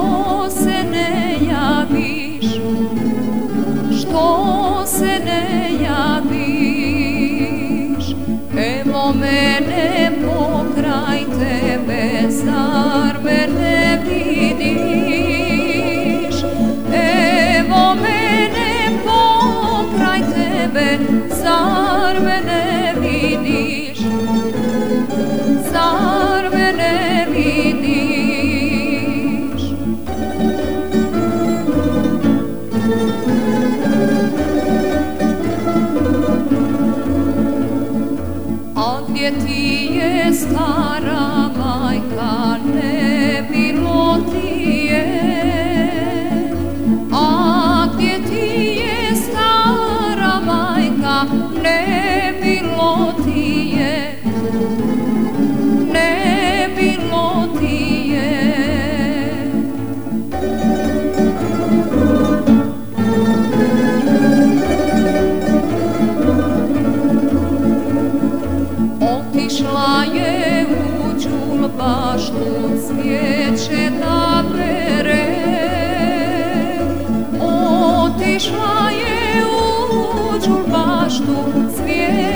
se ne javiš, što se ne javiš? Evo mene pokraj tebe, zar me ne vidiš? Evo mene pokraj tebe, zar me ne vidiš? Zar me ne vidiš? A gdje ti je stara majka, ne bilo ti je? A gdje ti je stara majka, ne bilo ti je? Ne bilo ti je. Otišla je u đulbaštu cvijeće da bere. Otišla je u đulbaštu cvijeće